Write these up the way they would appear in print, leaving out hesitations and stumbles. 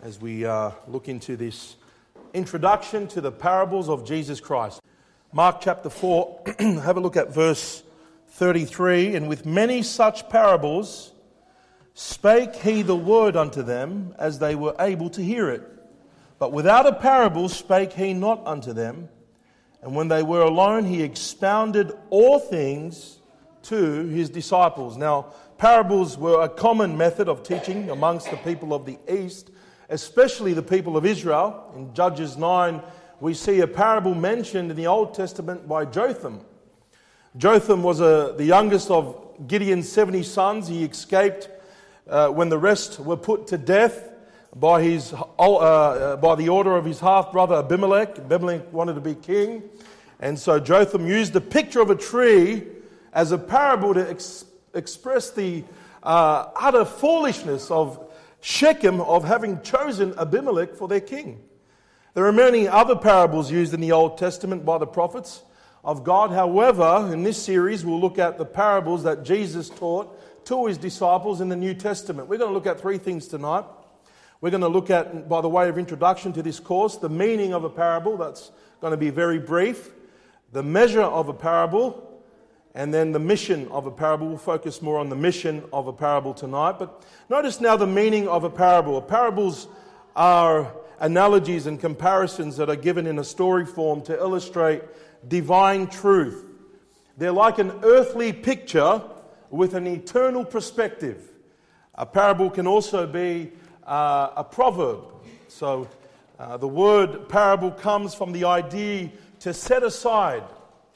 as we look into this introduction to the parables of Jesus Christ. Mark chapter 4, have a look at verse 33. And with many such parables spake he the word unto them, as they were able to hear it. But without a parable spake he not unto them. And when they were alone, he expounded all things to his disciples. Now, parables were a common method of teaching amongst the people of the East, especially the people of Israel. In Judges 9, we see a parable mentioned in the Old Testament by Jotham. Jotham was the youngest of Gideon's 70 sons. He escaped when the rest were put to death by the order of his half-brother Abimelech. Abimelech wanted to be king. And so Jotham used the picture of a tree as a parable to express the utter foolishness of Shechem of having chosen Abimelech for their king. There are many other parables used in the Old Testament by the prophets of God. However, in this series, we'll look at the parables that Jesus taught to his disciples in the New Testament. We're going to look at three things tonight. We're going to look at, by the way of introduction to this course, the meaning of a parable. That's going to be very brief. The measure of a parable. And then the mission of a parable. We'll focus more on the mission of a parable tonight. But notice now the meaning of a parable. Parables are analogies and comparisons that are given in a story form to illustrate divine truth. They're like an earthly picture with an eternal perspective. A parable can also be a proverb. So the word parable comes from the idea to set aside,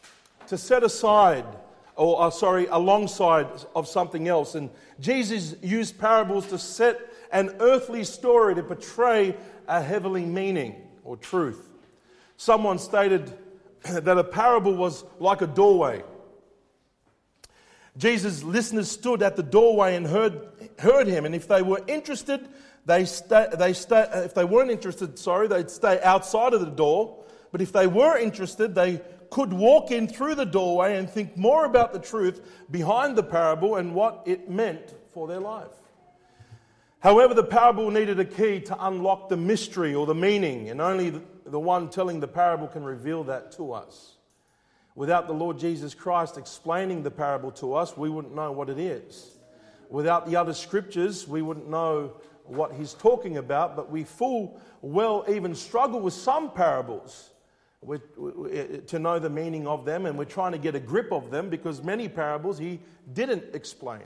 alongside of something else. And Jesus used parables to set an earthly story to portray a heavenly meaning or truth. Someone stated that a parable was like a doorway. Jesus' listeners stood at the doorway and heard him, and if they were interested, if they weren't interested, they'd stay outside of the door. But if they were interested, they could walk in through the doorway and think more about the truth behind the parable and what it meant for their life. However, the parable needed a key to unlock the mystery or the meaning, and only the one telling the parable can reveal that to us. Without the Lord Jesus Christ explaining the parable to us, we wouldn't know what it is. Without the other scriptures, we wouldn't know what he's talking about, but we full well even struggle with some parables to know the meaning of them, and we're trying to get a grip of them because many parables he didn't explain.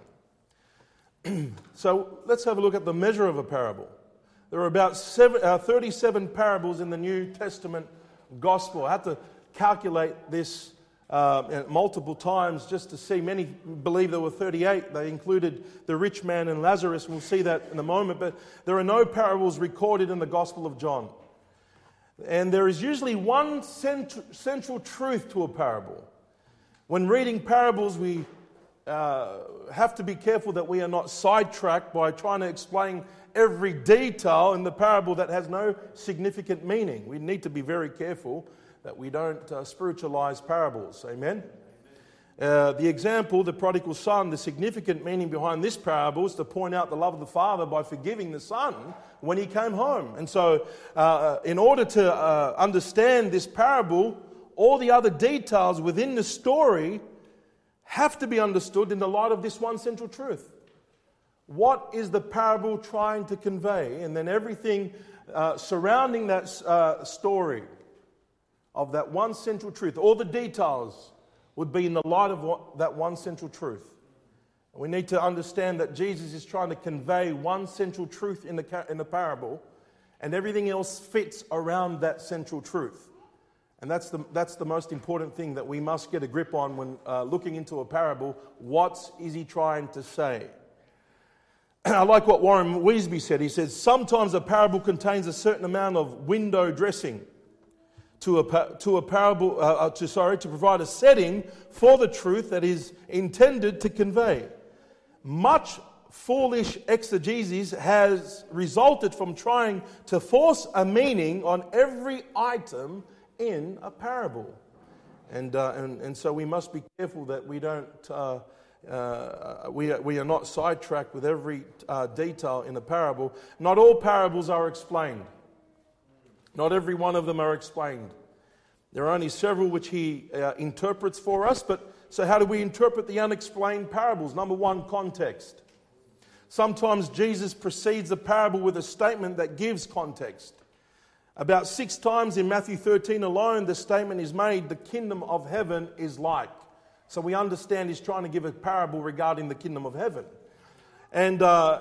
So let's have a look at the measure of a parable. There are about 37 parables in the New Testament gospel. I had to calculate this multiple times just to see. Many believe there were 38. They included the rich man and Lazarus. We'll see that in a moment. But there are no parables recorded in the Gospel of John. And there is usually one central truth to a parable. When reading parables, we have to be careful that we are not sidetracked by trying to explain every detail in the parable that has no significant meaning. We need to be very careful that we don't spiritualize parables. Amen? The example, the prodigal son, the significant meaning behind this parable is to point out the love of the father by forgiving the son when he came home. And so in order to understand this parable, all the other details within the story have to be understood in the light of this one central truth. What is the parable trying to convey? And then everything surrounding that story of that one central truth, all the details would be in the light of that one central truth. We need to understand that Jesus is trying to convey one central truth in the parable, and everything else fits around that central truth. And that's the most important thing that we must get a grip on when looking into a parable. What is he trying to say? I like what Warren Weasby said. He says, sometimes a parable contains a certain amount of window dressing to provide a setting for the truth that is intended to convey. Much foolish exegesis has resulted from trying to force a meaning on every item in a parable. And so we must be careful that we don't we are not sidetracked with every detail in a parable. Not all parables are explained. Not every one of them are explained. There are only several which he interprets for us. But so how do we interpret the unexplained parables? Number one, context. Sometimes Jesus precedes a parable with a statement that gives context. About 6 times in Matthew 13 alone, the statement is made, the kingdom of heaven is like. So we understand he's trying to give a parable regarding the kingdom of heaven. And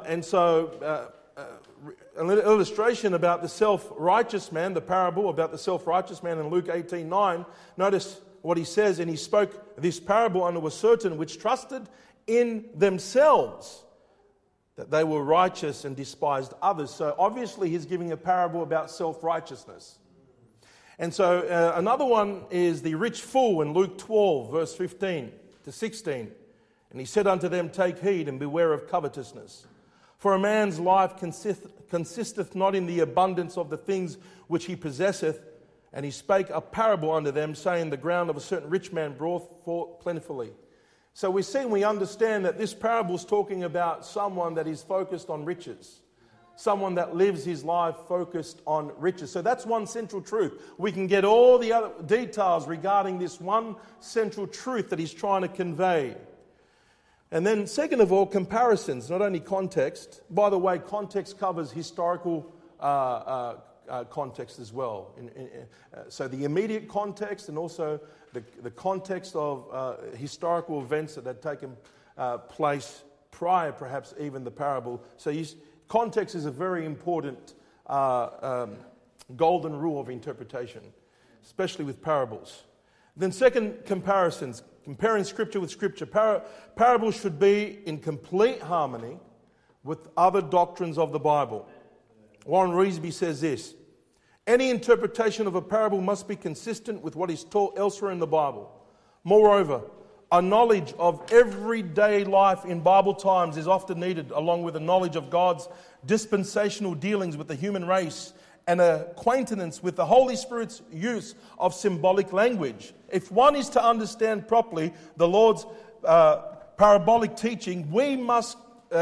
so an illustration about the self-righteous man, the parable about the self-righteous man in Luke 18:9. Notice what he says, and he spoke this parable unto a certain which trusted in themselves that they were righteous and despised others. So obviously he's giving a parable about self-righteousness. And so another one is the rich fool in Luke 12, verse 15 to 16. And he said unto them, take heed and beware of covetousness. For a man's life consisteth not in the abundance of the things which he possesseth. And he spake a parable unto them, saying, the ground of a certain rich man brought forth plentifully. So we understand that this parable is talking about someone that is focused on riches. Someone that lives his life focused on riches. So that's one central truth. We can get all the other details regarding this one central truth that he's trying to convey. And then second of all, comparisons, not only context. By the way, context covers historical context as well. So the immediate context and also the context of historical events that had taken place prior, perhaps even the parable. So context is a very important golden rule of interpretation, especially with parables. Then second, comparisons. Comparing Scripture with Scripture. Parables should be in complete harmony with other doctrines of the Bible. Warren Reesby says this, any interpretation of a parable must be consistent with what is taught elsewhere in the Bible. Moreover, a knowledge of everyday life in Bible times is often needed, along with a knowledge of God's dispensational dealings with the human race and an acquaintance with the Holy Spirit's use of symbolic language. If one is to understand properly the Lord's parabolic teaching, we must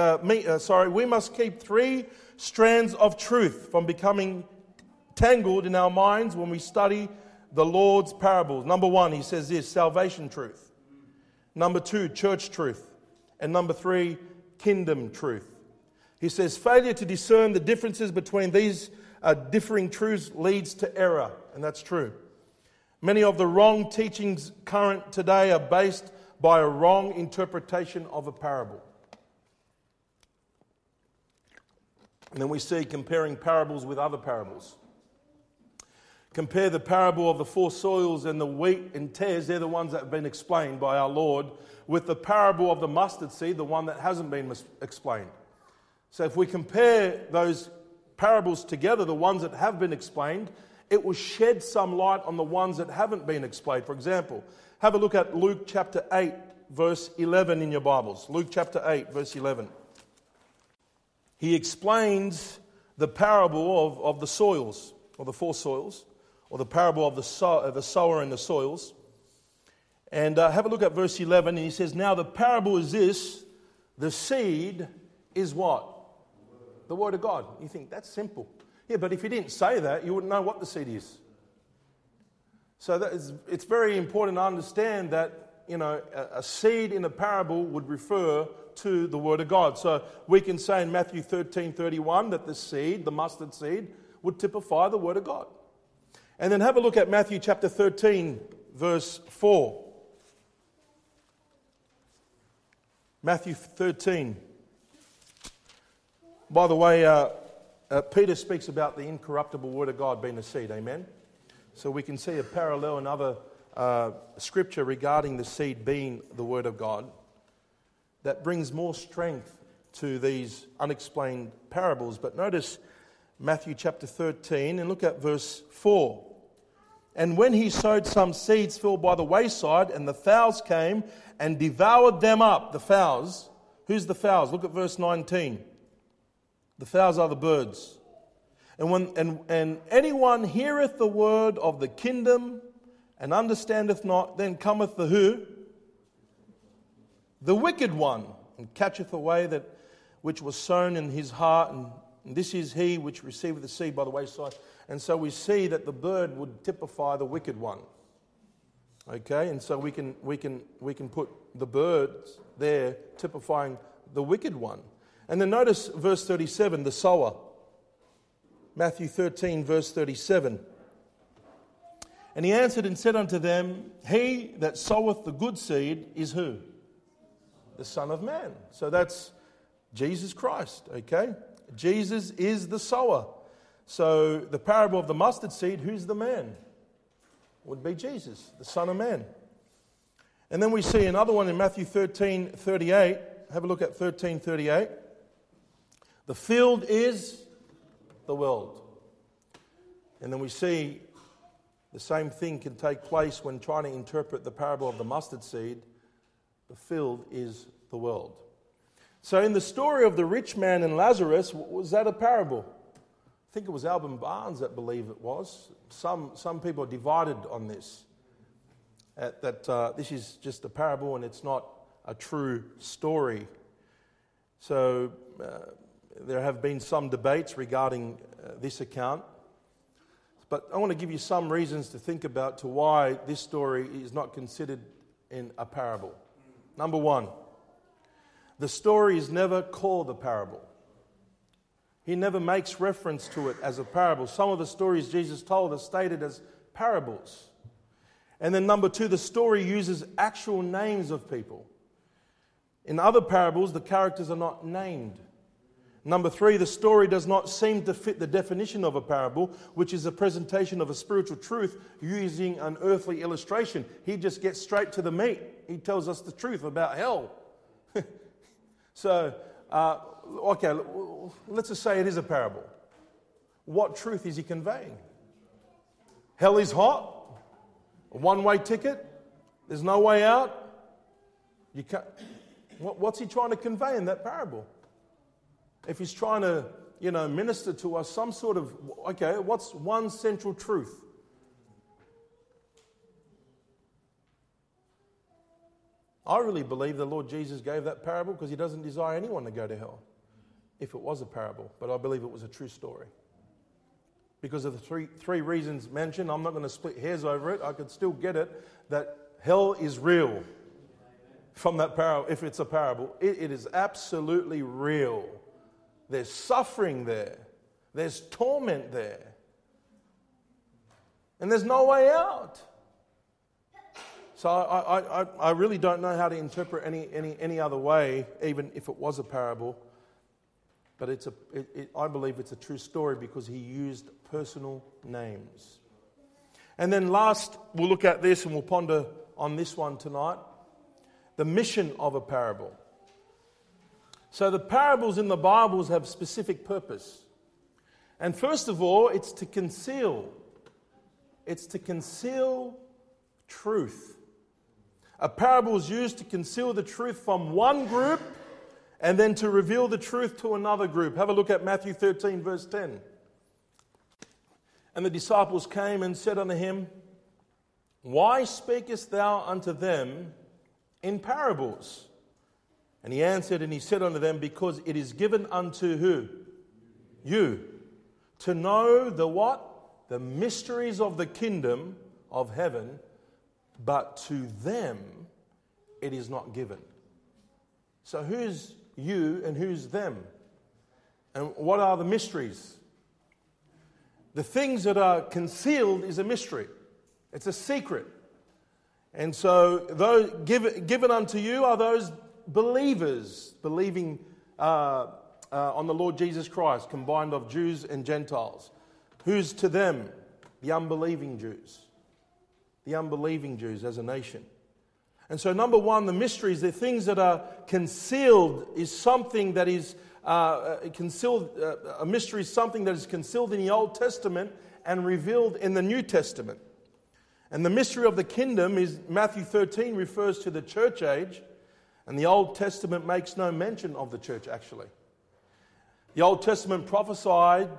keep 3 strands of truth from becoming tangled in our minds when we study the Lord's parables. Number 1, he says this, salvation truth. Number 2, church truth. And number 3, kingdom truth. He says failure to discern the differences between these differing truths leads to error. And that's true. Many of the wrong teachings current today are based by a wrong interpretation of a parable. And then we see comparing parables with other parables. Compare the parable of the 4 soils and the wheat and tares, they're the ones that have been explained by our Lord, with the parable of the mustard seed, the one that hasn't been explained. So if we compare those parables together, the ones that have been explained, it will shed some light on the ones that haven't been explained. For example, have a look at Luke chapter 8, verse 11 in your Bibles. Luke chapter 8, verse 11. He explains the parable of the soils, or the 4 soils, or the parable of the sower and the soils. And have a look at verse 11, and he says, now the parable is this, the seed is what? The word of God. You think, that's simple. Yeah, but if he didn't say that, you wouldn't know what the seed is. So it's very important to understand that, a seed in a parable would refer to the word of God. So we can say in Matthew 13:31 that the seed, the mustard seed, would typify the word of God. And then have a look at Matthew chapter 13, verse 4. Matthew 13. By the way, Peter speaks about the incorruptible word of God being the seed, amen? So we can see a parallel in other scripture regarding the seed being the word of God that brings more strength to these unexplained parables. But notice Matthew chapter 13 and look at verse 4. And when he sowed, some seeds fell by the wayside, and the fowls came and devoured them up. The fowls. Who's the fowls? Look at verse 19. The fowls are the birds. And anyone heareth the word of the kingdom and understandeth not, then cometh the who? the wicked one, and catcheth away that which was sown in his heart, and this is he which receiveth the seed by the wayside. And so we see that the bird would typify the wicked one. Okay, and so we can put the birds there typifying the wicked one. And then notice verse 37, the sower. Matthew 13, verse 37. And he answered and said unto them, he that soweth the good seed is who? The Son of Man. So that's Jesus Christ, okay? Jesus is the sower. So the parable of the mustard seed, who's the man? Would be Jesus, the Son of Man. And then we see another one in Matthew 13:38. Have a look at 13:38. The field is the world. And then we see the same thing can take place when trying to interpret the parable of the mustard seed. The field is the world. So in the story of the rich man and Lazarus, was that a parable? I think it was Alban Barnes that believed it was. Some people are divided on this. That this is just a parable and it's not a true story. So there have been some debates regarding this account. But I want to give you some reasons to think about to why this story is not considered in a parable. Number one, the story is never called a parable. He never makes reference to it as a parable. Some of the stories Jesus told are stated as parables. And then number two, the story uses actual names of people. In other parables, the characters are not named. Number three, the story does not seem to fit the definition of a parable, which is a presentation of a spiritual truth using an earthly illustration. He just gets straight to the meat. He tells us the truth about hell. So, okay, let's just say it is a parable. What truth is he conveying? Hell is hot. A one-way ticket. There's no way out. You can't. What's he trying to convey in that parable? If he's trying to, minister to us some sort of, okay, what's one central truth? I really believe the Lord Jesus gave that parable because he doesn't desire anyone to go to hell, if it was a parable. But I believe it was a true story. Because of the three reasons mentioned, I'm not going to split hairs over it. I could still get it, that hell is real from that parable. If it's a parable, it is absolutely real. There's suffering there. There's torment there. And there's no way out. So I really don't know how to interpret any other way, even if it was a parable. But I believe it's a true story because he used personal names. And then last, we'll look at this and we'll ponder on this one tonight. The mission of a parable. So the parables in the Bibles have specific purpose. And first of all, it's to conceal. It's to conceal truth. A parable is used to conceal the truth from one group and then to reveal the truth to another group. Have a look at Matthew 13, verse 10. And the disciples came and said unto him, why speakest thou unto them in parables? And he answered and he said unto them, because it is given unto who? You. To know the what? The mysteries of the kingdom of heaven, but to them it is not given. So who's you and who's them? And what are the mysteries? The things that are concealed is a mystery. It's a secret. And so those given unto you are those believers, believing on the Lord Jesus Christ, combined of Jews and Gentiles. Who's to them? The unbelieving Jews. The unbelieving Jews as a nation. And so number one, the mysteries, the things that are concealed is something that is concealed. A mystery is something that is concealed in the Old Testament and revealed in the New Testament. And the mystery of the kingdom is, Matthew 13 refers to the church age, and the Old Testament makes no mention of the church actually. The Old Testament prophesied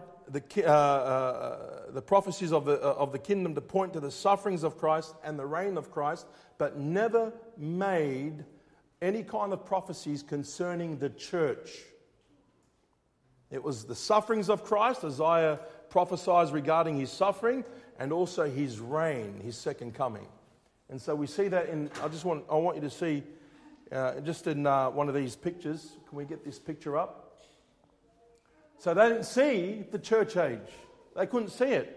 the prophecies of the kingdom to point to the sufferings of Christ and the reign of Christ, but never made any kind of prophecies concerning the church. It was the sufferings of Christ. Isaiah prophesies regarding his suffering and also his reign, his second coming. And so we see that I want you to see just in one of these pictures. Can we get this picture up? So they didn't see the church age. They couldn't see it.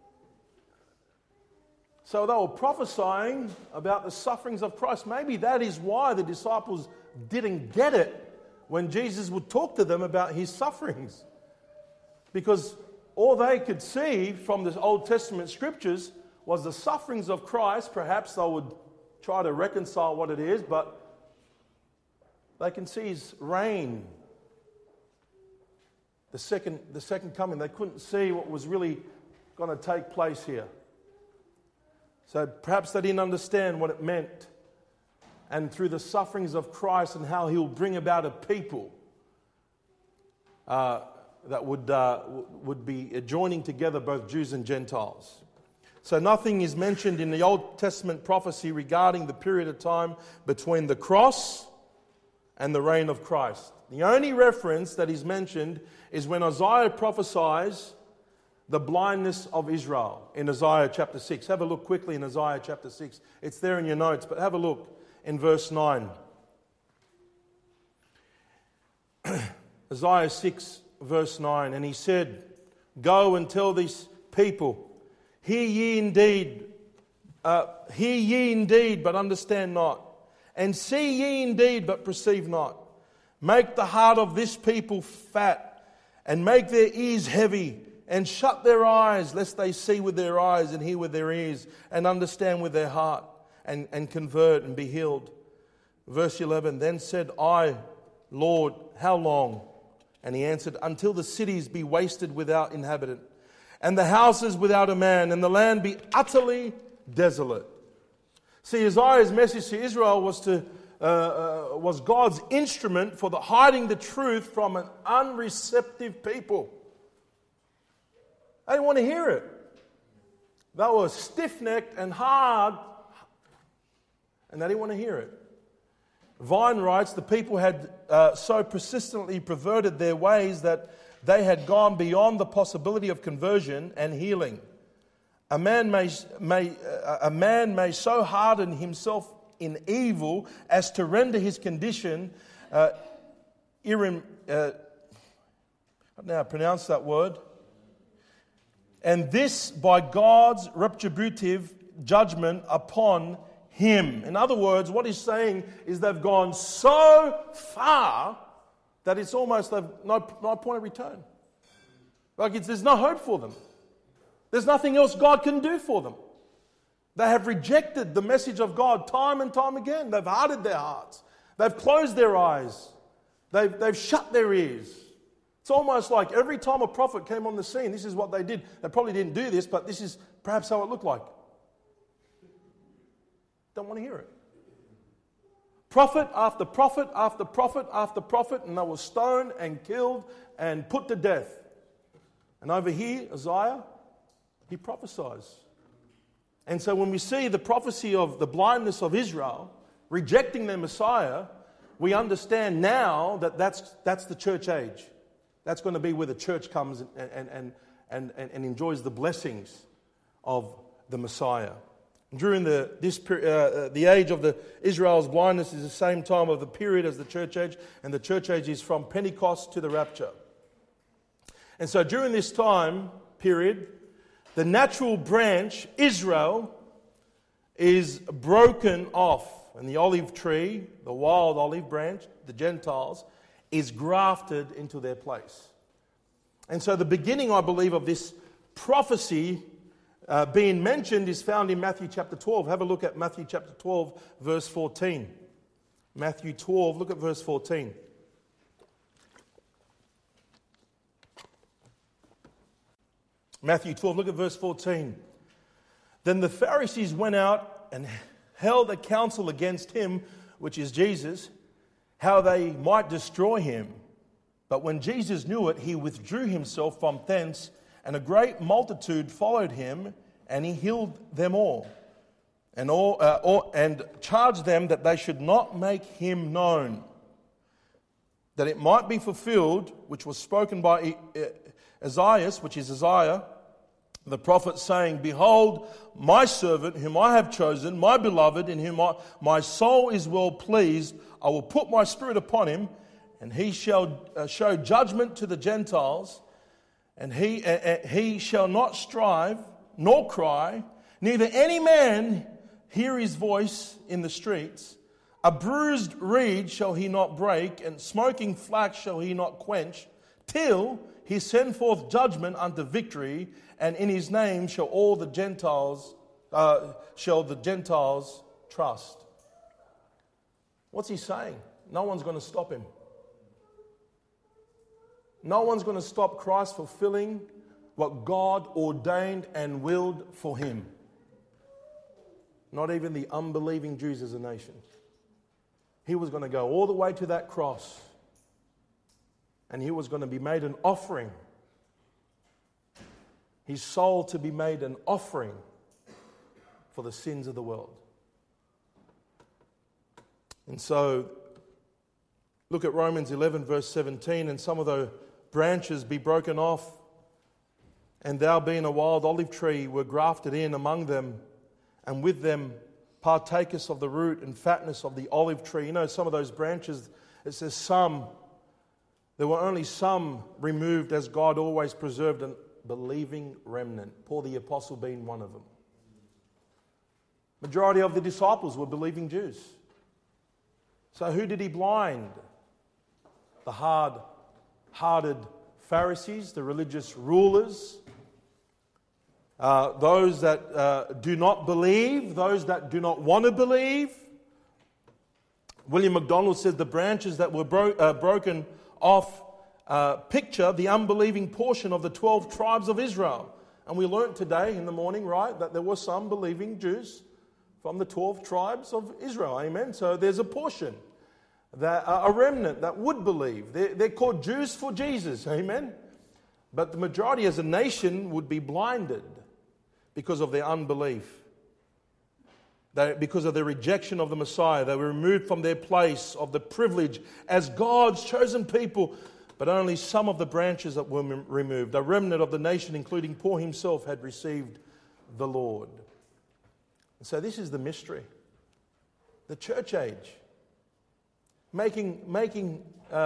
So they were prophesying about the sufferings of Christ. Maybe that is why the disciples didn't get it when Jesus would talk to them about his sufferings. Because all they could see from the Old Testament scriptures was the sufferings of Christ. Perhaps they would try to reconcile what it is, but they can see his reign, the second coming. They couldn't see what was really going to take place here. So perhaps they didn't understand what it meant. And through the sufferings of Christ and how he'll bring about a people that would be joining together both Jews and Gentiles. So nothing is mentioned in the Old Testament prophecy regarding the period of time between the cross and the reign of Christ. The only reference that is mentioned is when Isaiah prophesies the blindness of Israel in Isaiah chapter 6. Have a look quickly in Isaiah chapter 6. It's there in your notes, but have a look in verse 9. Isaiah 6 verse 9. And he said, "Go and tell these people, hear ye indeed, but understand not. And see ye indeed, but perceive not. Make the heart of this people fat, and make their ears heavy, and shut their eyes, lest they see with their eyes, and hear with their ears, and understand with their heart, and convert and be healed." Verse 11, "Then said I, Lord, how long? And he answered, until the cities be wasted without inhabitant, and the houses without a man, and the land be utterly desolate." See, Isaiah's message to Israel was God's instrument for hiding the truth from an unreceptive people. They didn't want to hear it. They were stiff-necked and hard, and they didn't want to hear it. Vine writes, the people had so persistently perverted their ways that they had gone beyond the possibility of conversion and healing. A man may so harden himself in evil as to render his condition how now pronounce that word. And this by God's retributive judgment upon him. In other words, what he's saying is they've gone so far that it's almost no point of return. There's no hope for them. There's nothing else God can do for them. They have rejected the message of God time and time again. They've hardened their hearts. They've closed their eyes. They've shut their ears. It's almost like every time a prophet came on the scene, this is what they did. They probably didn't do this, but this is perhaps how it looked like. Don't want to hear it. Prophet after prophet after prophet after prophet, and they were stoned and killed and put to death. And over here, Isaiah, he prophesies. And so when we see the prophecy of the blindness of Israel, rejecting their Messiah, we understand now that that's the church age. That's going to be where the church comes and enjoys the blessings of the Messiah. During the age of Israel's blindness is the same time of the period as the church age, and the church age is from Pentecost to the rapture. And so during this time period, the natural branch, Israel, is broken off. And the olive tree, the wild olive branch, the Gentiles, is grafted into their place. And so the beginning, I believe, of this prophecy being mentioned is found in Matthew chapter 12. Have a look at Matthew chapter 12, verse 14. Matthew 12, look at verse 14. Matthew 12, look at verse 14. Then the Pharisees went out and held a council against him, which is Jesus, how they might destroy him. But when Jesus knew it, he withdrew himself from thence, and a great multitude followed him, and he healed them all. and charged them that they should not make him known, that it might be fulfilled, which was spoken by Isaiah, which is Isaiah, the prophet, saying, Behold, my servant, whom I have chosen, my beloved, in whom my soul is well pleased. I will put my spirit upon him, and he shall show judgment to the Gentiles, and he shall not strive, nor cry, neither any man hear his voice in the streets. A bruised reed shall he not break, and smoking flax shall he not quench, till he send forth judgment unto victory, and in his name shall the Gentiles trust. What's he saying? No one's going to stop him. No one's going to stop Christ fulfilling what God ordained and willed for him. Not even the unbelieving Jews as a nation. He was going to go all the way to that cross, and he was going to be made an offering. His soul to be made an offering for the sins of the world. And so, look at Romans 11 verse 17, and some of the branches be broken off, and thou being a wild olive tree were grafted in among them, and with them partakest of the root and fatness of the olive tree. You know, some of those branches, it says some, there were only some removed, as God always preserved a believing remnant. Paul the Apostle being one of them. Majority of the disciples were believing Jews. So who did he blind? The hard-hearted Pharisees, the religious rulers, those that do not believe, those that do not want to believe. William MacDonald said the branches that were broken off picture the unbelieving portion of the 12 tribes of Israel. And we learnt today in the morning, right, that there were some believing Jews from the 12 tribes of Israel. Amen. So there's a portion, a remnant that would believe. They're called Jews for Jesus. Amen. But the majority as a nation would be blinded because of their unbelief. Because of their rejection of the Messiah. They were removed from their place of the privilege as God's chosen people. But only some of the branches that were removed, a remnant of the nation, including Paul himself, had received the Lord. And so this is the mystery. The church age. Making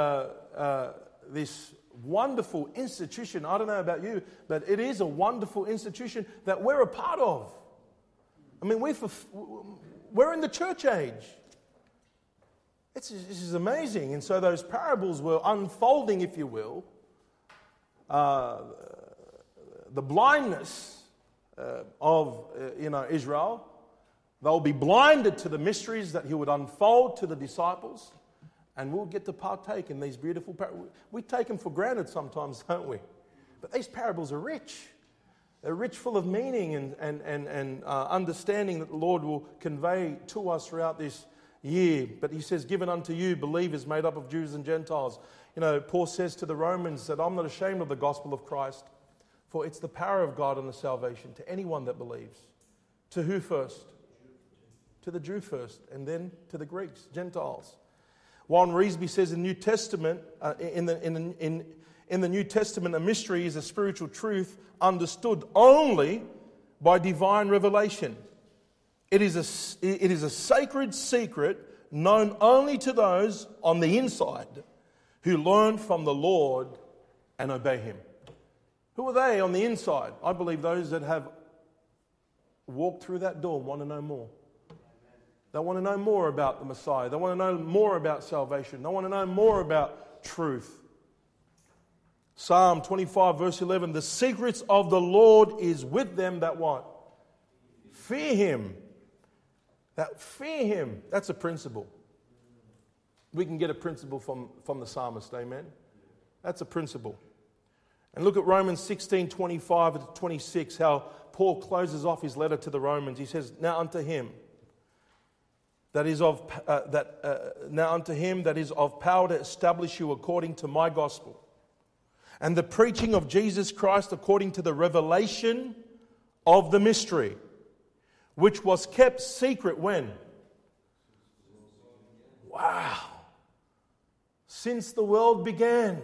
this wonderful institution, I don't know about you, but it is a wonderful institution that we're a part of. I mean, we're in the church age. This is amazing. And so those parables were unfolding, if you will, the blindness of Israel. They'll be blinded to the mysteries that he would unfold to the disciples, and we'll get to partake in these beautiful parables. We take them for granted sometimes, don't we? But these parables are rich. They're rich, full of meaning and understanding that the Lord will convey to us throughout this year. But he says, given unto you believers made up of Jews and Gentiles. You know, Paul says to the Romans that I'm not ashamed of the gospel of Christ, for it's the power of God unto salvation to anyone that believes. To who first? To the Jew first, and then to the Greeks, Gentiles. Warren Reesby says in the New Testament, in the New Testament, a mystery is a spiritual truth understood only by divine revelation. It is a sacred secret known only to those on the inside who learn from the Lord and obey him. Who are they on the inside? I believe those that have walked through that door want to know more. They want to know more about the Messiah. They want to know more about salvation. They want to know more about truth. Psalm 25 verse 11, the secrets of the Lord is with them that what? Fear him. That fear him. That's a principle. We can get a principle from the psalmist, amen? That's a principle. And look at Romans 16:25 to 26, how Paul closes off his letter to the Romans. He says, now unto him that is of power to establish you according to my gospel, and the preaching of Jesus Christ according to the revelation of the mystery, which was kept secret when? Wow. Since the world began.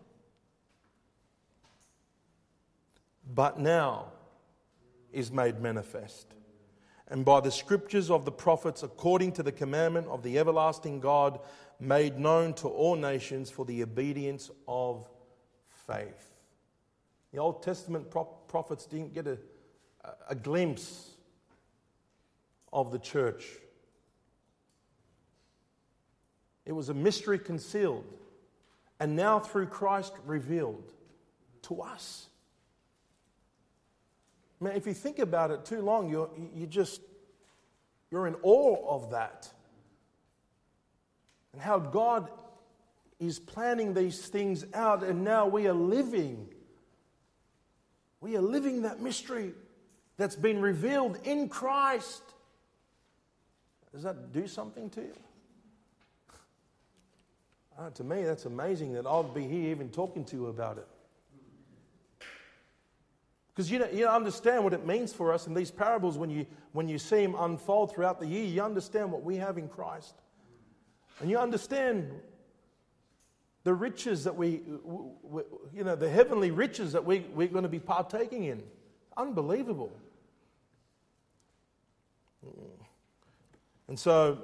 But now is made manifest. And by the scriptures of the prophets, according to the commandment of the everlasting God, made known to all nations for the obedience of faith. The Old Testament prophets didn't get a glimpse of the church. It was a mystery concealed, and now through Christ revealed to us. Man, if you think about it too long, you're in awe of that. And how God is planning these things out, and now we are living that mystery that's been revealed in Christ. Does that do something to you? To me, that's amazing that I'll be here even talking to you about it. Because you understand what it means for us in these parables when you see them unfold throughout the year. You understand what we have in Christ. And you understand the riches that the heavenly riches that we're going to be partaking in. Unbelievable. And so,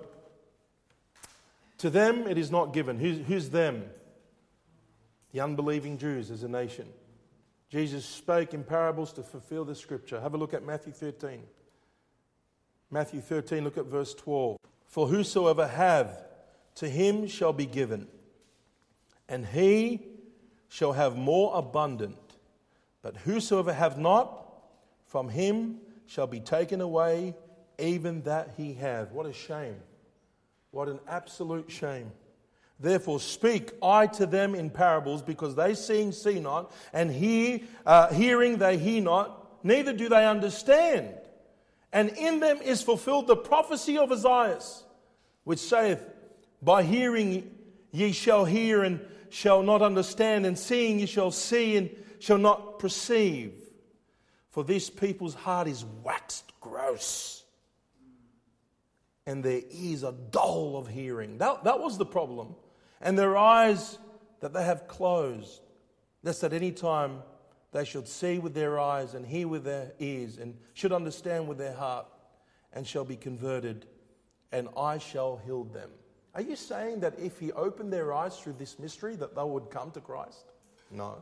to them it is not given. Who's them? The unbelieving Jews as a nation. Jesus spoke in parables to fulfill the scripture. Have a look at Matthew 13. Matthew 13, look at verse 12. For whosoever hath, to him shall be given, and he shall have more abundant. But whosoever hath not, from him shall be taken away even that he hath. What a shame. What an absolute shame. Therefore speak I to them in parables, because they seeing see not, and hearing they hear not, neither do they understand. And in them is fulfilled the prophecy of Isaiah, which saith, by hearing ye shall hear and shall not understand, and seeing ye shall see and shall not perceive. For this people's heart is waxed gross, and their ears are dull of hearing. That was the problem. And their eyes that they have closed, lest at any time they should see with their eyes and hear with their ears, and should understand with their heart, and shall be converted, and I shall heal them. Are you saying that if he opened their eyes through this mystery that they would come to Christ? No.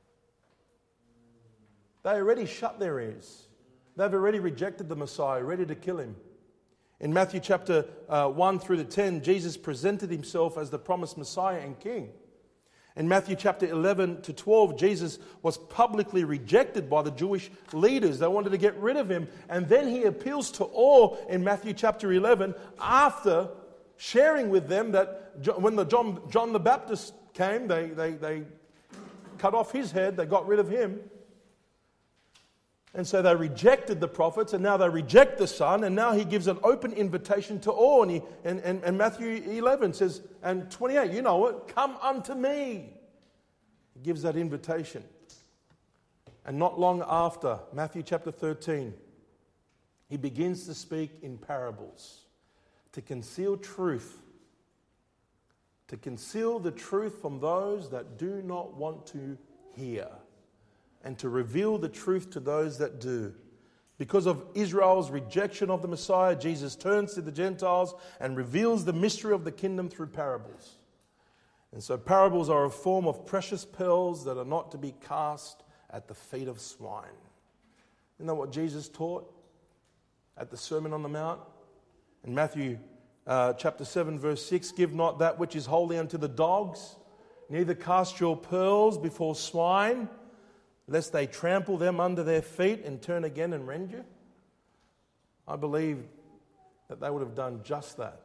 They already shut their ears. They've already rejected the Messiah, ready to kill him. In Matthew chapter 1 through to 10, Jesus presented himself as the promised Messiah and King. In Matthew chapter 11 to 12, Jesus was publicly rejected by the Jewish leaders. They wanted to get rid of him. And then he appeals to all in Matthew chapter 11 after sharing with them that when John the Baptist came, they cut off his head, they got rid of him. And so they rejected the prophets, and now they reject the Son, and now he gives an open invitation to all. And Matthew 11 says, and 28, you know it, come unto me. He gives that invitation. And not long after, Matthew chapter 13, he begins to speak in parables to conceal truth, to conceal the truth from those that do not want to hear, and to reveal the truth to those that do. Because of Israel's rejection of the Messiah, Jesus turns to the Gentiles and reveals the mystery of the kingdom through parables. And so parables are a form of precious pearls that are not to be cast at the feet of swine. Isn't that what Jesus taught at the Sermon on the Mount? In Matthew chapter 7 verse 6, give not that which is holy unto the dogs, neither cast your pearls before swine, lest they trample them under their feet and turn again and rend you. I believe that they would have done just that.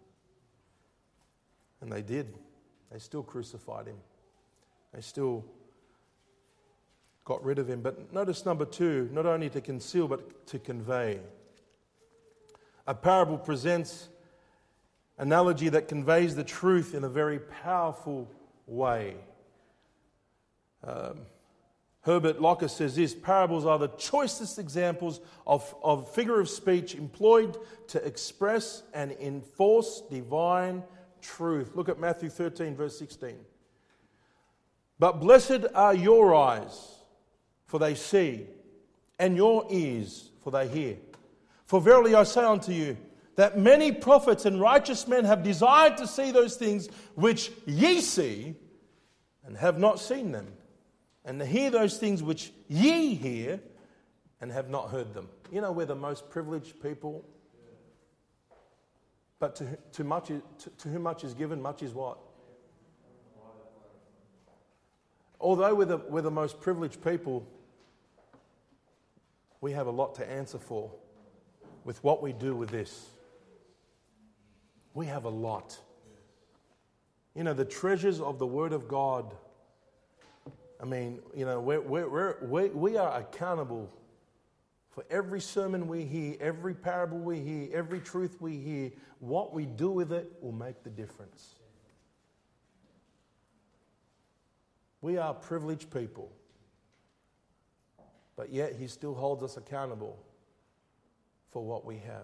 And they did. They still crucified him. They still got rid of him. But notice number 2, not only to conceal but to convey. A parable presents analogy that conveys the truth in a very powerful way. Herbert Locker says this: parables are the choicest examples of figure of speech employed to express and enforce divine truth. Look at Matthew 13, verse 16. But blessed are your eyes, for they see, and your ears, for they hear. For verily I say unto you, that many prophets and righteous men have desired to see those things which ye see, and have not seen them, and to hear those things which ye hear, and have not heard them. You know, we're the most privileged people. But to whom much is given, much is what? Although we're the most privileged people, we have a lot to answer for with what we do with this. We have a lot. You know, the treasures of the Word of God. I mean, you know, we are accountable for every sermon we hear, every parable we hear, every truth we hear. What we do with it will make the difference. We are privileged people, but yet He still holds us accountable for what we have.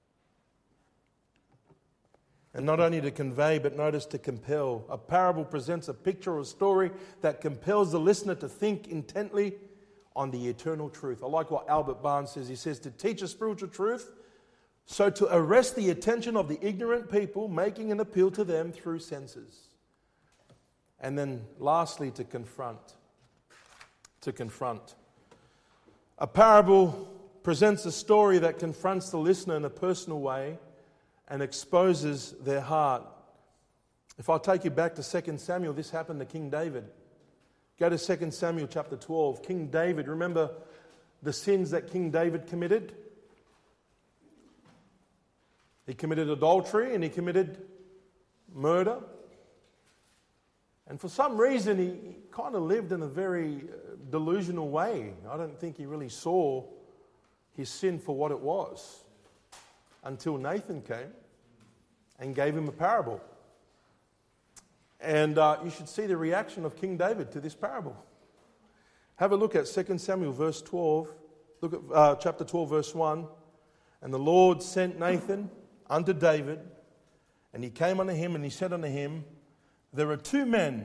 And not only to convey, but notice to compel. A parable presents a picture or a story that compels the listener to think intently on the eternal truth. I like what Albert Barnes says. He says, to teach a spiritual truth, so to arrest the attention of the ignorant people, making an appeal to them through senses. And then lastly, to confront. To confront. A parable presents a story that confronts the listener in a personal way and exposes their heart. If I take you back to 2 Samuel, this happened to King David. Go to 2 Samuel chapter 12. King David, remember the sins that King David committed? He committed adultery and he committed murder. And for some reason, he kind of lived in a very delusional way. I don't think he really saw his sin for what it was until Nathan came and gave him a parable. And you should see the reaction of King David to this parable. Have a look at 2 Samuel verse 12. Look at chapter 12 verse 1. And the Lord sent Nathan unto David, and he came unto him, and he said unto him, there are two men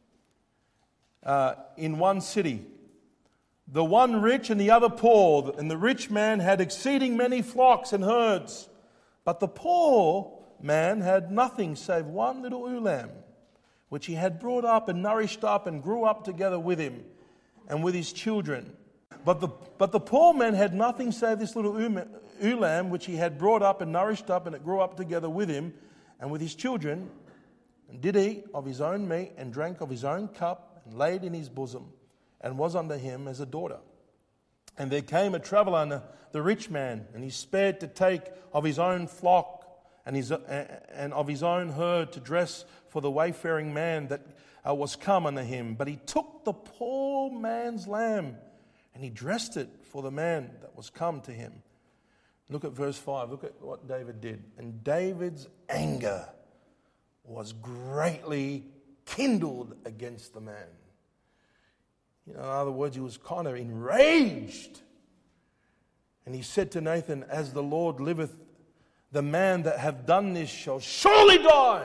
in one city, the one rich and the other poor. And the rich man had exceeding many flocks and herds, but the poor man had nothing save one little ewe lamb, which he had brought up and nourished up and grew up together with him and with his children. But the poor man had nothing save this little ewe lamb, which he had brought up and nourished up, and it grew up together with him and with his children, and did eat of his own meat, and drank of his own cup, and laid in his bosom, and was unto him as a daughter. And there came a traveller unto the rich man, and he spared to take of his own flock and of his own herd to dress for the wayfaring man that was come unto him. But he took the poor man's lamb, and he dressed it for the man that was come to him. Look at verse 5. Look at what David did. And David's anger was greatly kindled against the man. You know, in other words, he was kind of enraged. And he said to Nathan, as the Lord liveth, the man that hath done this shall surely die.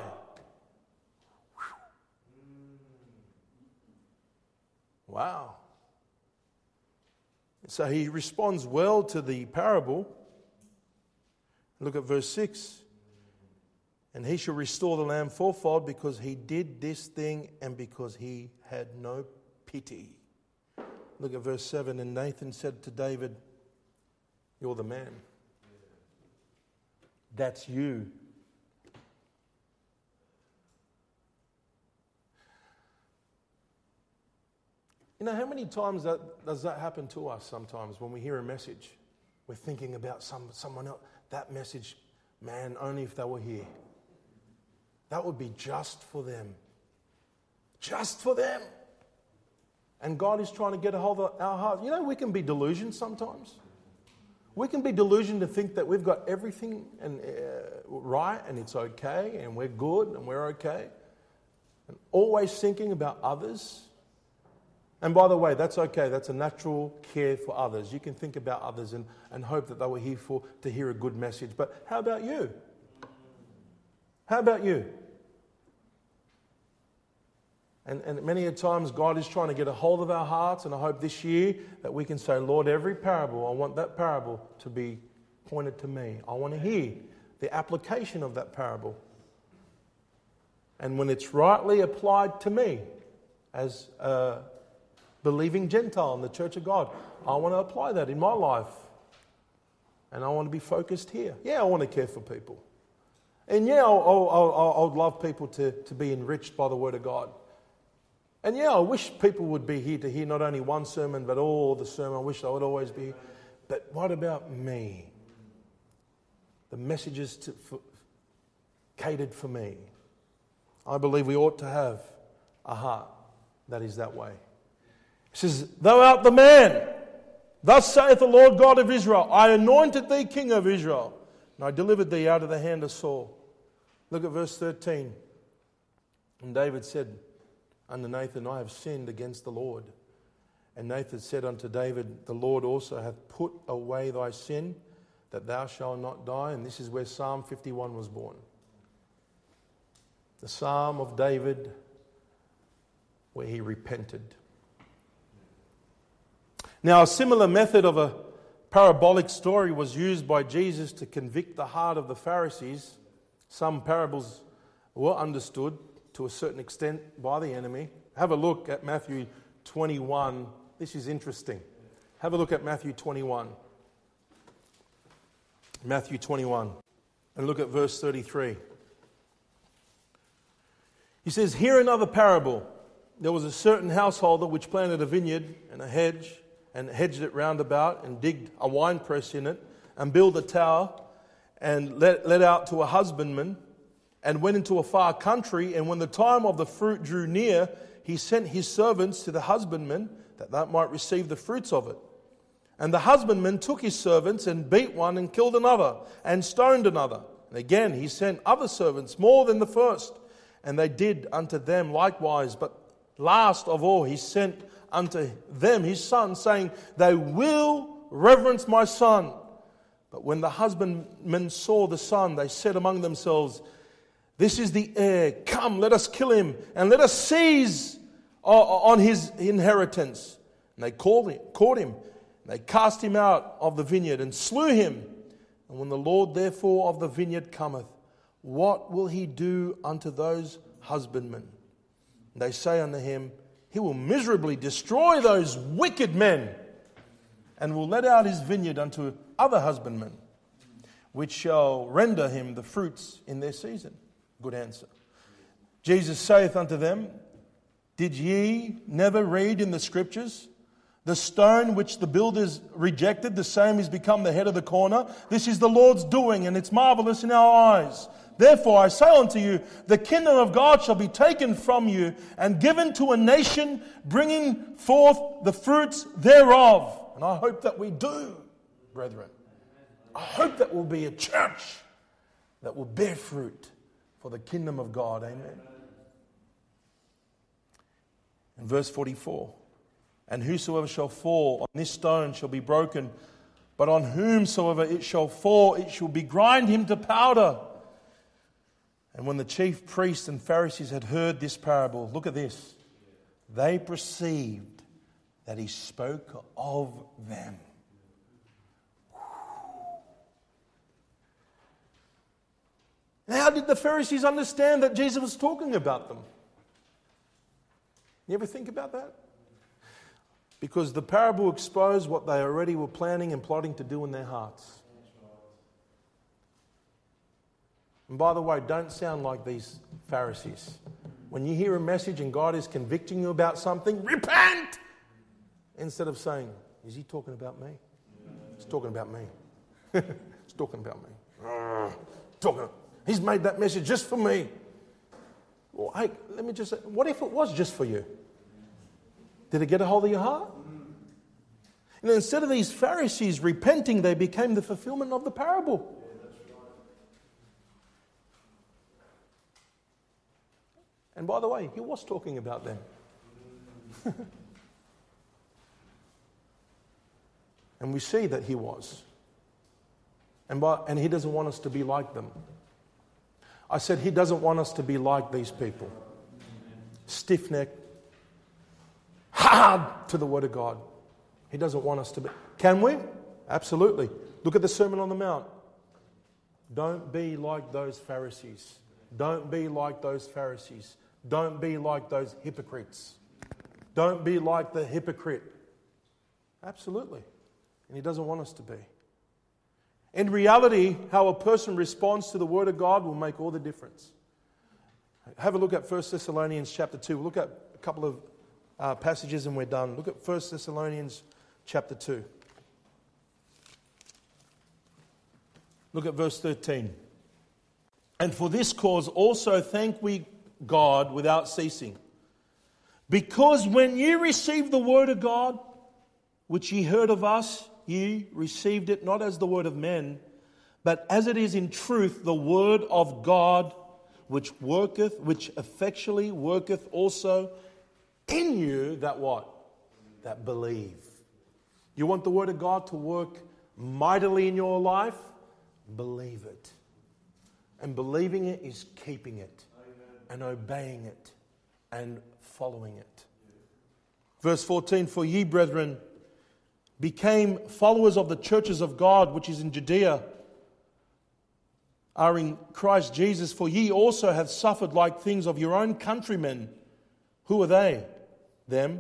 Wow. So he responds well to the parable. Look at verse 6. And he shall restore the lamb fourfold, because he did this thing and because he had no pity. Look at verse 7. And Nathan said to David, you're the man. That's you. You know, how many times does that happen to us sometimes when we hear a message? We're thinking about someone else. That message, man, only if they were here. That would be just for them. Just for them. And God is trying to get a hold of our hearts. You know, we can be delusioned sometimes. We can be delusioned to think that we've got everything right and it's okay and we're good and we're okay. And always thinking about others. And by the way, that's okay. That's a natural care for others. You can think about others and hope that they were here to hear a good message. But how about you? How about you? And many a times God is trying to get a hold of our hearts, and I hope this year that we can say, Lord, every parable, I want that parable to be pointed to me. I want to hear the application of that parable. And when it's rightly applied to me as a believing Gentile in the Church of God, I want to apply that in my life. And I want to be focused here. Yeah, I want to care for people. And yeah, I would love people to be enriched by the Word of God. And yeah, I wish people would be here to hear not only one sermon, but all the sermon. I wish I would always be here. But what about me? The messages catered for me. I believe we ought to have a heart that is that way. It says, Thou art the man. Thus saith the Lord God of Israel, I anointed thee king of Israel, and I delivered thee out of the hand of Saul. Look at verse 13. And David said unto Nathan, I have sinned against the Lord. And Nathan said unto David, The Lord also hath put away thy sin, that thou shalt not die. And this is where Psalm 51 was born. The Psalm of David, where he repented. Now, a similar method of a parabolic story was used by Jesus to convict the heart of the Pharisees. Some parables were understood to a certain extent by the enemy. Have a look at Matthew 21. This is interesting. Have a look at Matthew 21. Matthew 21. And look at verse 33. He says, Hear another parable. There was a certain householder which planted a vineyard and a hedge, and hedged it round about, and digged a winepress in it, and built a tower, and let out to a husbandman, and went into a far country. And when the time of the fruit drew near, he sent his servants to the husbandman, that might receive the fruits of it. And the husbandman took his servants, and beat one, and killed another, and stoned another. And again he sent other servants, more than the first, and they did unto them likewise. But last of all he sent unto them his son, saying, They will reverence my son. But when the husbandmen saw the son, they said among themselves, This is the heir. Come, let us kill him, and let us seize on his inheritance. And they caught him. They cast him out of the vineyard and slew him. And when the Lord therefore of the vineyard cometh, what will he do unto those husbandmen? And they say unto him, He will miserably destroy those wicked men, and will let out his vineyard unto other husbandmen, which shall render him the fruits in their season. Good answer. Jesus saith unto them, Did ye never read in the Scriptures, The stone which the builders rejected, the same is become the head of the corner? This is the Lord's doing, and it's marvelous in our eyes. Therefore I say unto you, the kingdom of God shall be taken from you and given to a nation, bringing forth the fruits thereof. And I hope that we do, brethren. I hope that we'll be a church that will bear fruit for the kingdom of God. Amen. In verse 44, And whosoever shall fall on this stone shall be broken, but on whomsoever it shall fall, it shall be grind him to powder. And when the chief priests and Pharisees had heard this parable, look at this, they perceived that he spoke of them. And how did the Pharisees understand that Jesus was talking about them? You ever think about that? Because the parable exposed what they already were planning and plotting to do in their hearts. And by the way, don't sound like these Pharisees. When you hear a message and God is convicting you about something, repent! Instead of saying, is he talking about me? He's talking about me. He's talking about me. He's made that message just for me. Well, hey, let me just say, what if it was just for you? Did it get a hold of your heart? And instead of these Pharisees repenting, they became the fulfillment of the parable. And by the way, he was talking about them. And we see that he was. And he doesn't want us to be like them. I said he doesn't want us to be like these people. Stiff-necked, hard to the Word of God. He doesn't want us to be. Can we? Absolutely. Look at the Sermon on the Mount. Don't be like those Pharisees. Don't be like those Pharisees. Don't be like those hypocrites. Don't be like the hypocrite. Absolutely. And he doesn't want us to be. In reality, how a person responds to the Word of God will make all the difference. Have a look at 1 Thessalonians chapter 2. We'll look at a couple of passages and we're done. Look at 1 Thessalonians chapter 2. Look at verse 13. And for this cause also thank we God without ceasing. Because when ye received the word of God, which ye heard of us, ye received it not as the word of men, but as it is in truth the word of God, which effectually worketh also in you that what? That believe. You want the word of God to work mightily in your life? Believe it. And believing it is keeping it. And obeying it. And following it. Verse 14, for ye, brethren, became followers of the churches of God, which is in Judea, are in Christ Jesus, for ye also have suffered like things of your own countrymen. Who are they? Them.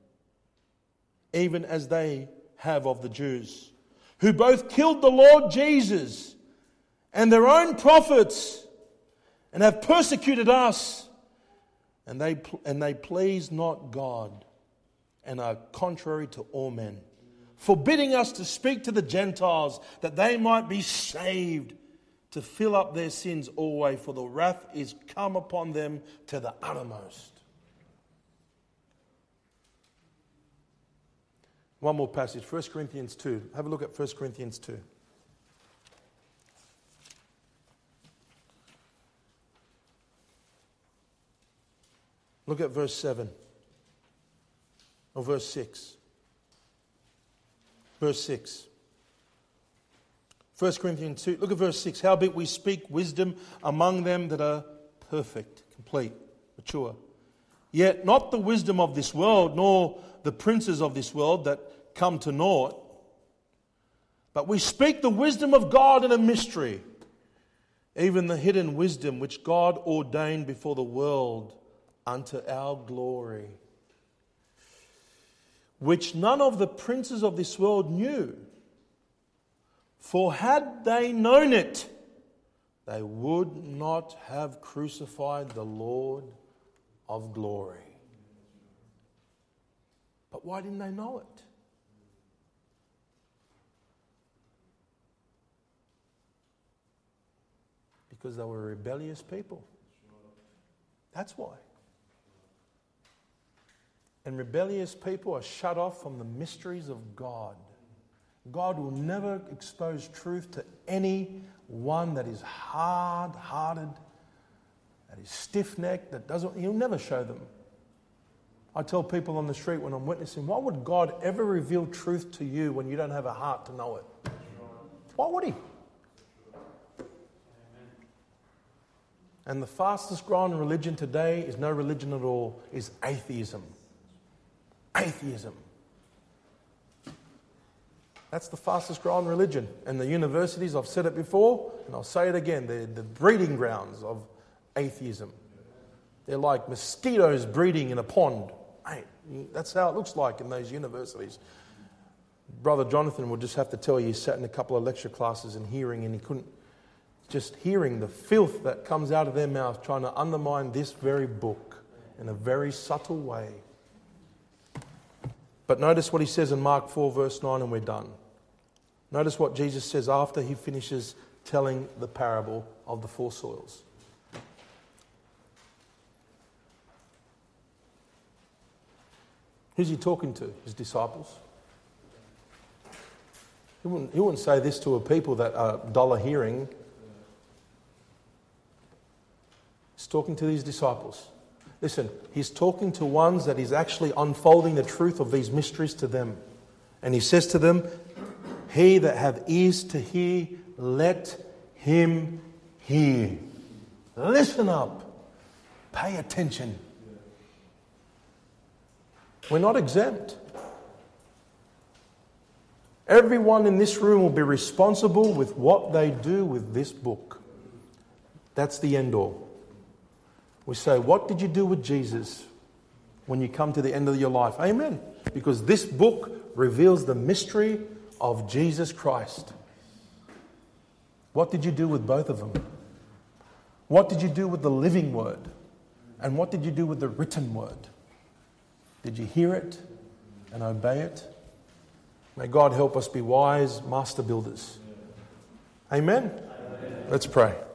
Even as they have of the Jews, who both killed the Lord Jesus and their own prophets, and have persecuted us, and they please not God, and are contrary to all men, forbidding us to speak to the Gentiles, that they might be saved, to fill up their sins always, for the wrath is come upon them to the uttermost. One more passage, 1 Corinthians 2. Have a look at 1 Corinthians 2. Look at verse 7. Or verse 6. Verse 6. 1 Corinthians 2. Look at verse 6. Howbeit we speak wisdom among them that are perfect, complete, mature. Yet not the wisdom of this world, nor the princes of this world that come to naught. But we speak the wisdom of God in a mystery, even the hidden wisdom which God ordained before the world unto our glory, which none of the princes of this world knew. For had they known it, they would not have crucified the Lord of glory. But why didn't they know it? Because they were rebellious people. That's why. And rebellious people are shut off from the mysteries of God. God will never expose truth to anyone that is hard-hearted, that is stiff-necked, that doesn't. He'll never show them. I tell people on the street when I'm witnessing, why would God ever reveal truth to you when you don't have a heart to know it? Why would He? And the fastest growing religion today is no religion at all, is atheism. Atheism. That's the fastest growing religion. And the universities, I've said it before, and I'll say it again, they're the breeding grounds of atheism. They're like mosquitoes breeding in a pond. Hey, that's how it looks like in those universities. Brother Jonathan would just have to tell you, he sat in a couple of lecture classes and hearing, and he couldn't, just hearing the filth that comes out of their mouth trying to undermine this very book in a very subtle way. But notice what he says in Mark 4 verse 9 and we're done. Notice what Jesus says after he finishes telling the parable of the four soils. Who's he talking to? His disciples. He wouldn't say this to a people that are dull of hearing. He's talking to these disciples. Listen, he's talking to ones that he's actually unfolding the truth of these mysteries to them. And he says to them, He that hath ears to hear, let him hear. Listen up. Pay attention. We're not exempt. Everyone in this room will be responsible with what they do with this book. That's the end all. We say, what did you do with Jesus when you come to the end of your life? Amen. Because this book reveals the mystery of Jesus Christ. What did you do with both of them? What did you do with the living word? And what did you do with the written word? Did you hear it and obey it? May God help us be wise master builders. Amen? Let's pray.